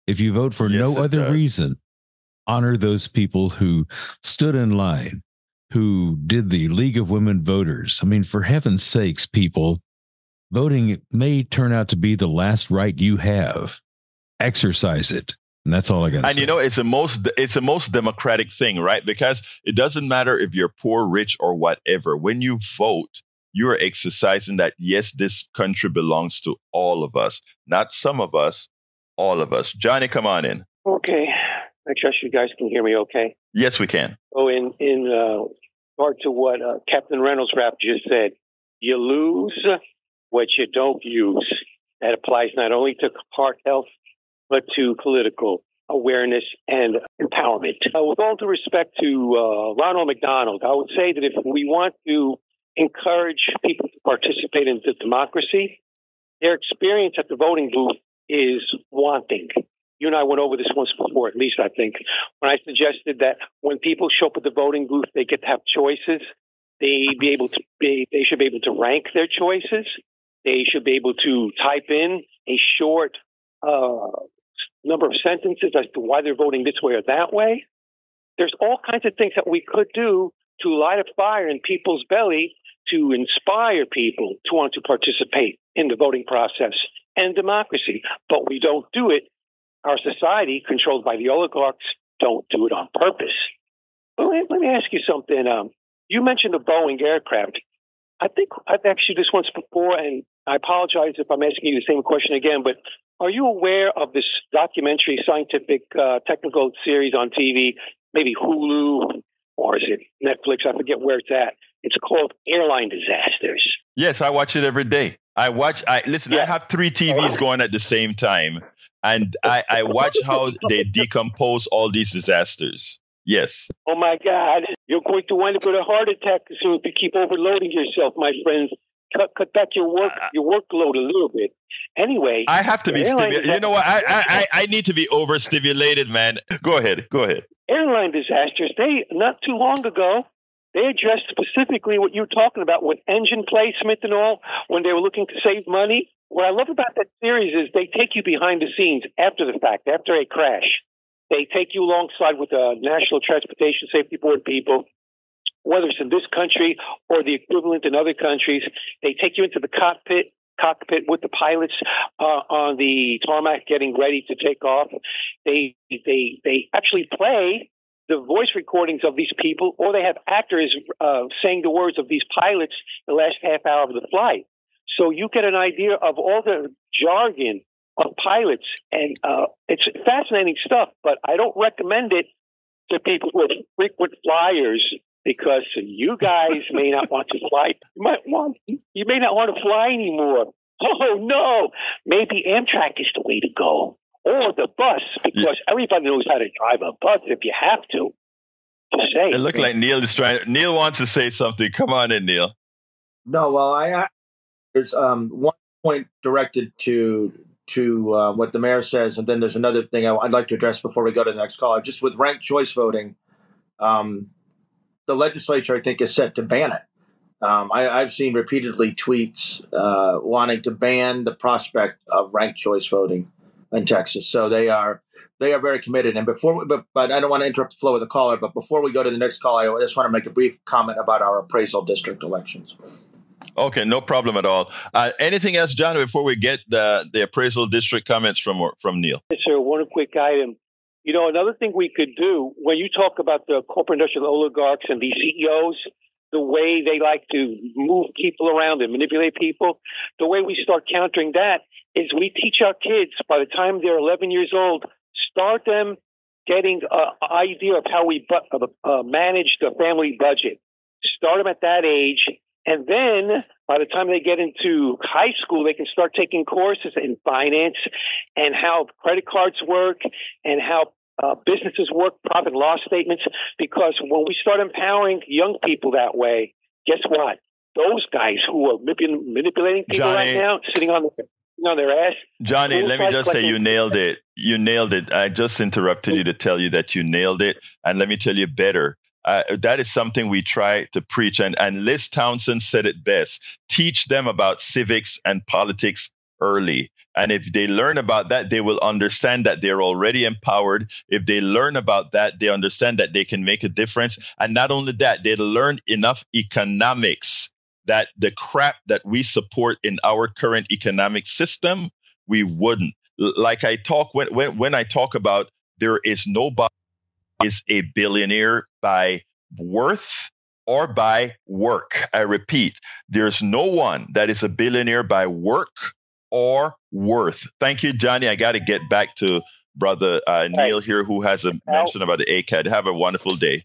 If you vote for Yes, no it other does. reason, honor those people who stood in line, who did the League of Women Voters. I mean, for heaven's sakes, people, voting may turn out to be the last right you have. Exercise it. And that's all I got to say. And you know, it's a most it's a most democratic thing, right? Because it doesn't matter if you're poor, rich, or whatever. When you vote, you're exercising that, yes, this country belongs to all of us, not some of us, all of us. Johnny, come on in. Okay. I trust you guys can hear me okay. Yes, we can. Oh, in, in uh, regard to what uh, Captain Reynolds rap just said, you lose what you don't use. That applies not only to heart health, but to political awareness and empowerment. Uh, with all due respect to uh, Ronald McDonald, I would say that if we want to encourage people to participate in the democracy, their experience at the voting booth is wanting. You and I went over this once before, at least I think, when I suggested that when people show up at the voting booth, they get to have choices. They be able to be, they should be able to rank their choices. They should be able to type in a short uh, number of sentences as to why they're voting this way or that way. There's all kinds of things that we could do to light a fire in people's belly to inspire people to want to participate in the voting process and democracy. But we don't do it. Our society, controlled by the oligarchs, don't do it on purpose. Well, let, let me ask you something. Um, you mentioned the Boeing aircraft. I think I've asked you this once before, and I apologize if I'm asking you the same question again, but are you aware of this documentary, scientific, uh, technical series on T V, maybe Hulu, or is it Netflix? I forget where it's at. It's called Airline Disasters. Yes, I watch it every day. I watch, I listen, yeah. I have three T Vs going at the same time, and I, I watch how they decompose all these disasters. Yes. Oh, my God. You're going to wind up with a heart attack soon if you keep overloading yourself, my friends. Cut, cut back your work, your workload a little bit. Anyway, I have to be stimulated. You know what? I, I, I need to be overstimulated, man. Go ahead. Go ahead. Airline disasters. They, not too long ago, they addressed specifically what you're talking about with engine placement and all when they were looking to save money. What I love about that series is they take you behind the scenes after the fact, after a crash. They take you alongside with the National Transportation Safety Board people, whether it's in this country or the equivalent in other countries. They take you into the cockpit, cockpit with the pilots uh, on the tarmac getting ready to take off. They they they actually play the voice recordings of these people, or they have actors uh, saying the words of these pilots the last half hour of the flight. So you get an idea of all the jargon of pilots, and uh, it's fascinating stuff, but I don't recommend it to people who are frequent flyers, because you guys may not want to fly. You might want, you may not want to fly anymore. Oh no, maybe Amtrak is the way to go, or the bus, because yeah. everybody knows how to drive a bus if you have to. Just say. It looked like Neil is trying. Neil wants to say something. Come on in, Neil. No, well, I, I there's um, one point directed to to uh, what the mayor says, and then there's another thing I, I'd like to address before we go to the next caller. Just with ranked choice voting. Um, The legislature, I think, is set to ban it. Um, I, I've seen repeatedly tweets uh, wanting to ban the prospect of ranked choice voting in Texas. So they are they are very committed. And before, we, but but I don't want to interrupt the flow of the caller. But before we go to the next caller, I just want to make a brief comment about our appraisal district elections. Okay, no problem at all. Uh, anything else, John, before we get the the appraisal district comments from from Neil? Yes, sir. One quick item. You know, another thing we could do, when you talk about the corporate industrial oligarchs and these C E Os, the way they like to move people around and manipulate people, the way we start countering that is we teach our kids by the time they're eleven years old, start them getting an idea of how we bu- uh, manage the family budget. Start them at that age. And then by the time they get into high school, they can start taking courses in finance and how credit cards work and how uh, businesses work, profit and loss statements. Because when we start empowering young people that way, guess what? Those guys who are manip- manipulating people Johnny, right now, sitting on their, on their ass. Johnny, let me just say you nailed it. You nailed it. I just interrupted you to tell you that you nailed it. And let me tell you better. Uh, that is something we try to preach. And, and Liz Townsend said it best. Teach them about civics and politics early. And if they learn about that, they will understand that they're already empowered. If they learn about that, they understand that they can make a difference. And not only that, they learn enough economics that the crap that we support in our current economic system, we wouldn't. Like I talk, when, when, when I talk about there is nobody is a billionaire by worth or by work. I repeat, there's no one that is a billionaire by work or worth. Thank you, Johnny. I got to get back to brother uh, Neil here, who has a mention about the A C A D. Have a wonderful day.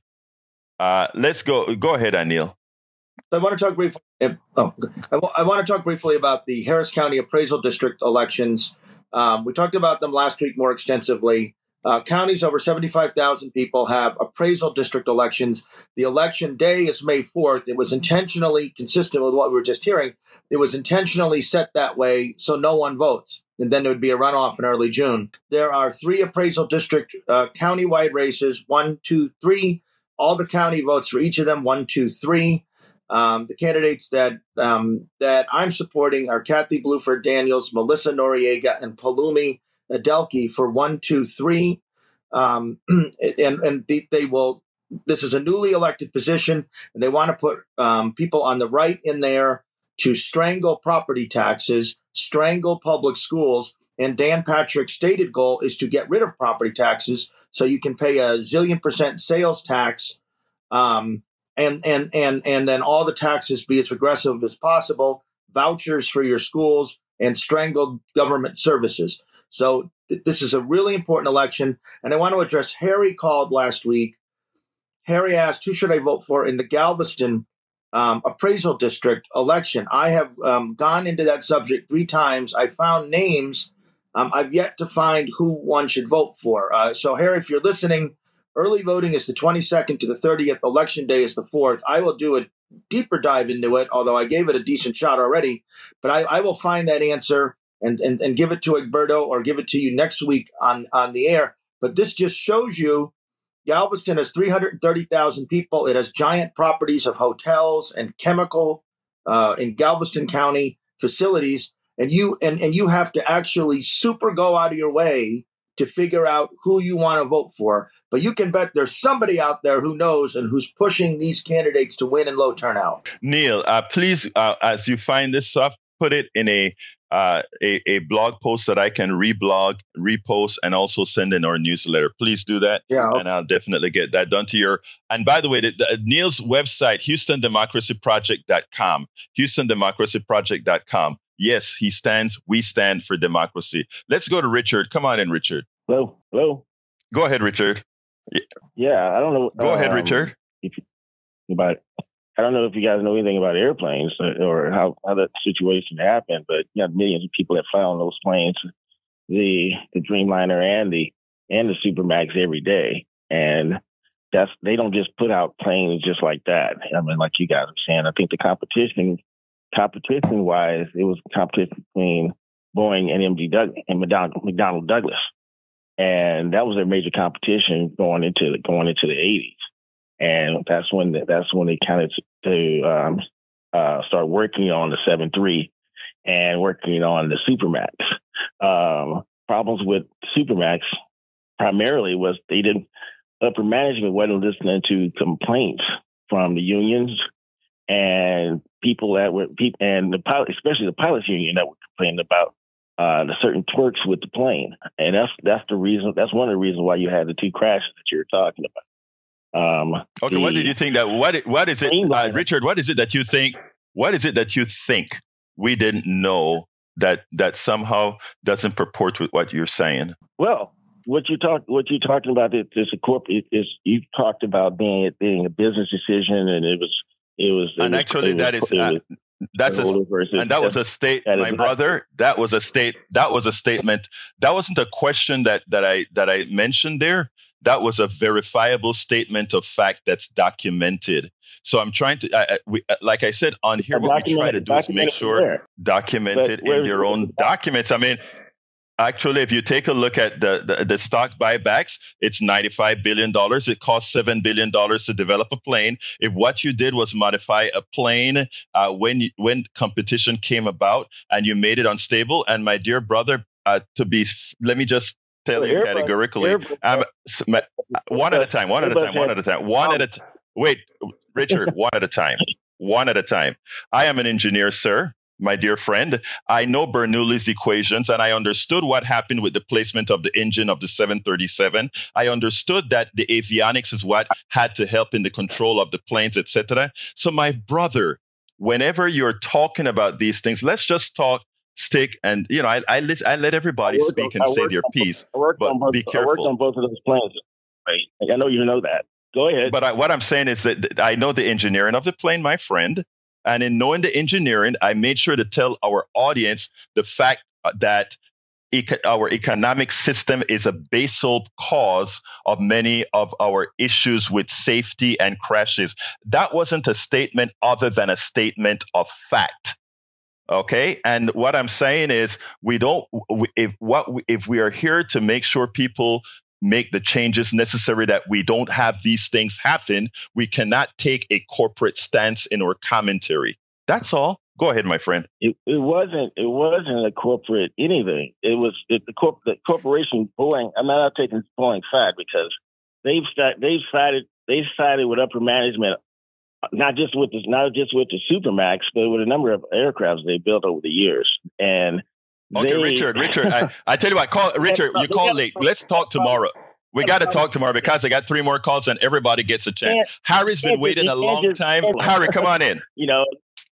Uh, let's go. Go ahead, Anil. I want to talk briefly. Oh, I, w- I want to talk briefly about the Harris County Appraisal District elections. Um, we talked about them last week more extensively. Uh, counties over seventy-five thousand people have appraisal district elections. The election day is May fourth. It was intentionally consistent with what we were just hearing. It was intentionally set that way so no one votes. And then there would be a runoff in early June. There are three appraisal district uh, countywide races, one, two, three. All the county votes for each of them, one, two, three. Um, the candidates that um, that I'm supporting are Kathy Bluford Daniels, Melissa Noriega, and Palumi Adelke for one, two, three. Um, and and they, they will, this is a newly elected position, and they want to put um, people on the right in there to strangle property taxes, strangle public schools. And Dan Patrick's stated goal is to get rid of property taxes so you can pay a zillion percent sales tax. Um, and, and, and, and then all the taxes be as regressive as possible, vouchers for your schools, and strangled government services. So th- this is a really important election. And I want to address, Harry called last week. Harry asked, who should I vote for in the Galveston um, appraisal district election? I have um, gone into that subject three times. I found names. Um, I've yet to find who one should vote for. Uh, so, Harry, if you're listening, early voting is the twenty-second to the thirtieth. Election day is the fourth. I will do a deeper dive into it, although I gave it a decent shot already. But I, I will find that answer and, and, and give it to Egberto or give it to you next week on, on the air. But this just shows you Galveston has three hundred thirty thousand people. It has giant properties of hotels and chemical uh, in Galveston County facilities. And you and, and you have to actually super go out of your way to figure out who you want to vote for. But you can bet there's somebody out there who knows and who's pushing these candidates to win in low turnout. Neil, uh, please, uh, as you find this stuff, put it in a Uh, a, a blog post that I can reblog, repost, and also send in our newsletter. Please do that. Yeah. Okay. And I'll definitely get that done to your. And by the way, the, the, Neil's website, Houston Democracy Project dot com, Houston Democracy Project dot com. Yes, he stands, we stand for democracy. Let's go to Richard. Come on in, Richard. Hello. Hello. Go ahead, Richard. Yeah, I don't know. Go um, ahead, Richard. If, about I don't know if you guys know anything about airplanes or how, how that situation happened, but you know, millions of people that fly on those planes, the the Dreamliner and the and the Supermax every day, and that's they don't just put out planes just like that. I mean, like you guys are saying, I think the competition, competition wise, it was competition between Boeing and M D Doug and McDonnell Douglas, and that was their major competition going into going into the eighties. And that's when that's when they kind of to um, uh, start working on the seven three and working on the Supermax. Um, problems with Supermax primarily was they didn't upper management wasn't listening to complaints from the unions and people that were people and the pilot, especially the pilots union that were complaining about uh, the certain twerks with the plane. And that's that's the reason. That's one of the reasons why you had the two crashes that you were talking about. Um, okay, the, what did you think that what what is it, uh, Richard? What is it that you think? What is it that you think we didn't know that that somehow doesn't purport with what you're saying? Well, what you talk what you're talking about is, is a corporate is you talked about being it being a business decision, and it was it was and it actually was, that was, is uh, that's a versus, and that was a state, my brother. That was a state. That was a statement. That wasn't a question that that I that I mentioned there. That was a verifiable statement of fact that's documented. So I'm trying to, I, I, we, like I said on here, what we try to do is make sure where? documented in their own documents. I mean, Actually, if you take a look at the, the, the stock buybacks, it's ninety-five billion dollars. It costs seven billion dollars to develop a plane. If what you did was modify a plane uh, when you, when competition came about and you made it unstable, and my dear brother, uh, to be, let me just tell you categorically, um, one at a time, one at a time, one at a time, one at a time. Wait, Richard, one at a time, one at a time. I am an engineer, sir. My dear friend, I know Bernoulli's equations, and I understood what happened with the placement of the engine of the seven thirty-seven. I understood that the avionics is what had to help in the control of the planes, et cetera. So, my brother, whenever you're talking about these things, let's just talk stick. And you know, I I, listen, I let everybody speak on, and say their piece, but both, be careful. I worked on both of those planes. Right? I know you know that. Go ahead. But I, what I'm saying is that I know the engineering of the plane, my friend. And in knowing the engineering, I made sure to tell our audience the fact that eco- our economic system is a basal cause of many of our issues with safety and crashes. That wasn't a statement other than a statement of fact. Okay. And what I'm saying is we don't, if what, if we are here to make sure people make the changes necessary that we don't have these things happen, we cannot take a corporate stance in our commentary. That's all. Go ahead, my friend. It, it wasn't. It wasn't a corporate anything. It was it, the corp the corporation Boeing. I'm not taking Boeing side because they've they've sided they've sided with upper management, not just with the not just with the Supermax, but with a number of aircrafts they built over the years. And Okay, they, Richard, Richard, I, I tell you what, call Richard, you call late. Let's talk tomorrow. We got to talk tomorrow because I got three more calls and everybody gets a chance. Harry's been waiting a long time. Harry, come on in. You know,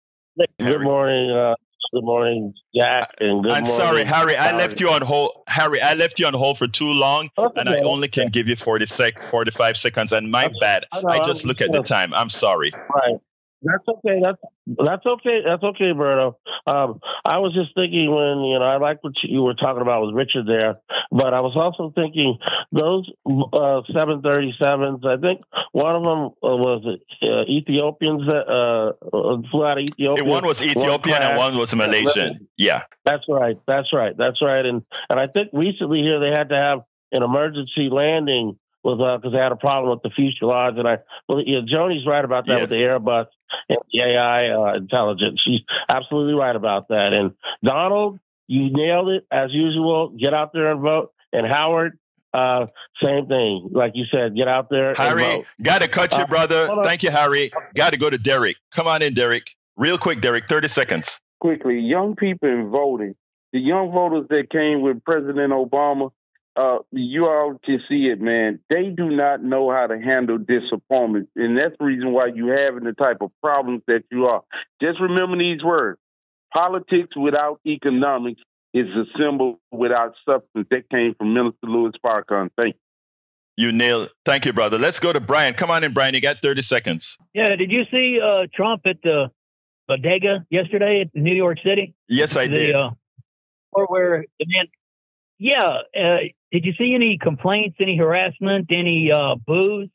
good morning, uh, good morning, Jack, and good I'm morning. sorry, Harry, I left you on hold. Harry, I left you on hold for too long, okay, and I only can give you forty sec, forty-five seconds. And my bad. I, know, I just look at the time. I'm sorry. Right. That's okay. That's that's okay. That's okay, Berto. Um, I was just thinking when you know I like what you were talking about with Richard there, but I was also thinking those uh, seven thirty-sevens. I think one of them uh, was uh, Ethiopians that uh, flew out of Ethiopia. One was Ethiopian one and one was Malaysian. Yeah, that's right. That's right. That's right. And and I think recently here they had to have an emergency landing was because uh, they had a problem with the fuselage. And I, well, yeah, Joni's right about that yes. with the Airbus and the A I uh, intelligence. She's absolutely right about that. And Donald, you nailed it as usual. Get out there and vote. And Howard, uh, same thing. Like you said, get out there. Harry, got to cut you, brother. Uh, Thank you, Harry. Got to go to Derek. Come on in, Derek. Real quick, Derek, thirty seconds. Quickly, young people in voting, the young voters that came with President Obama, Uh, you all can see it, man. They do not know how to handle disappointment. And that's the reason why you having the type of problems that you are. Just remember these words. Politics without economics is a symbol without substance. That came from Minister Louis Farrakhan. Thank you. You nailed it. Thank you, brother. Let's go to Brian. Come on in, Brian. You got thirty seconds. Yeah. Did you see uh, Trump at the bodega yesterday at New York City? Yes, I the, did. Uh, or where the man... Yeah. Uh, did you see any complaints, any harassment, any uh, boos?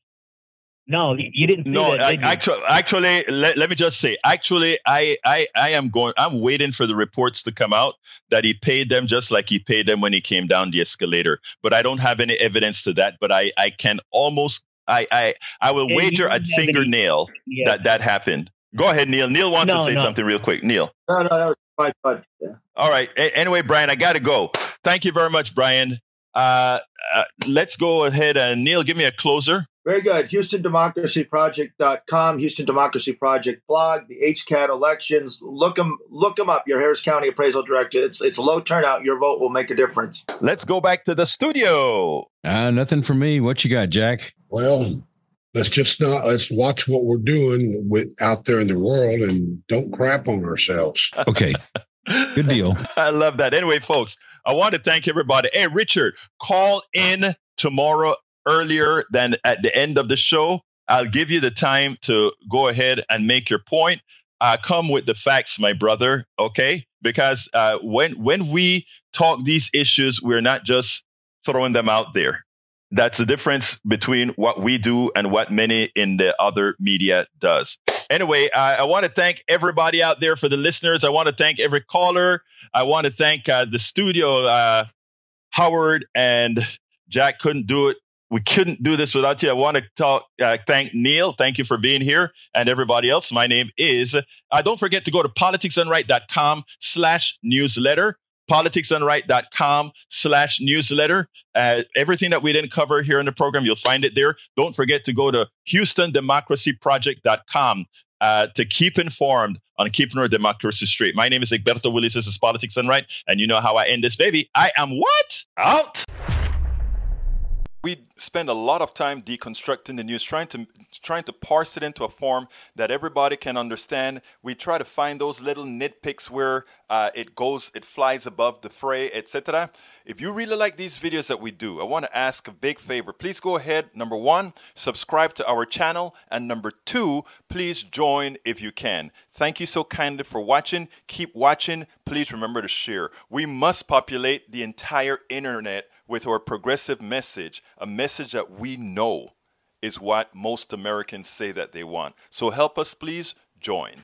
No, you didn't see no, that, did you? actually, actually, let, let me just say, actually, I, I, I am going, I'm waiting for the reports to come out that he paid them just like he paid them when he came down the escalator. But I don't have any evidence to that, but I, I can almost, I, I, I will and wager a fingernail yeah. that that happened. Go ahead, Neil. Neil wants no, to say no. something real quick. Neil. No, no, that was my fun. Yeah. All right. A- anyway, Brian, I got to go. Thank you very much, Brian. Uh, uh, let's go ahead and Neil, give me a closer. Very good. Houston Democracy Project dot com, Houston Democracy Project blog, the H C A T elections. Look them, look them up. Your Harris County Appraisal Director. It's it's low turnout. Your vote will make a difference. Let's go back to the studio. Uh, nothing for me. What you got, Jack? Well, let's just not let's watch what we're doing with out there in the world and don't crap on ourselves. Okay. Good deal. I love that. Anyway, folks, I want to thank everybody. Hey, Richard, call in tomorrow earlier than at the end of the show. I'll give you the time to go ahead and make your point. Uh, come with the facts, my brother, okay? Because uh, when when we talk these issues, we're not just throwing them out there. That's the difference between what we do and what many in the other media does. Anyway, I, I want to thank everybody out there for the listeners. I want to thank every caller. I want to thank uh, the studio uh, Howard and Jack couldn't do it. We couldn't do this without you. I want to talk, uh, thank Neil. Thank you for being here, and everybody else. My name is, uh, don't forget to go to politicsdoneright.com slash newsletter. politicsdoneright.com slash newsletter. Uh, everything that we didn't cover here in the program, you'll find it there. Don't forget to go to houston democracy project dot com uh, to keep informed on keeping our democracy straight. My name is Egberto Willies. This is Politics Done Right, and you know how I end this, baby. I am what? Out. We spend a lot of time deconstructing the news, trying to trying to parse it into a form that everybody can understand. We try to find those little nitpicks where uh, it goes, it flies above the fray, et cetera. If you really like these videos that we do, I want to ask a big favor. Please go ahead. Number one, subscribe to our channel, and number two, please join if you can. Thank you so kindly for watching. Keep watching. Please remember to share. We must populate the entire internet with our progressive message, a message that we know is what most Americans say that they want. So help us, please join.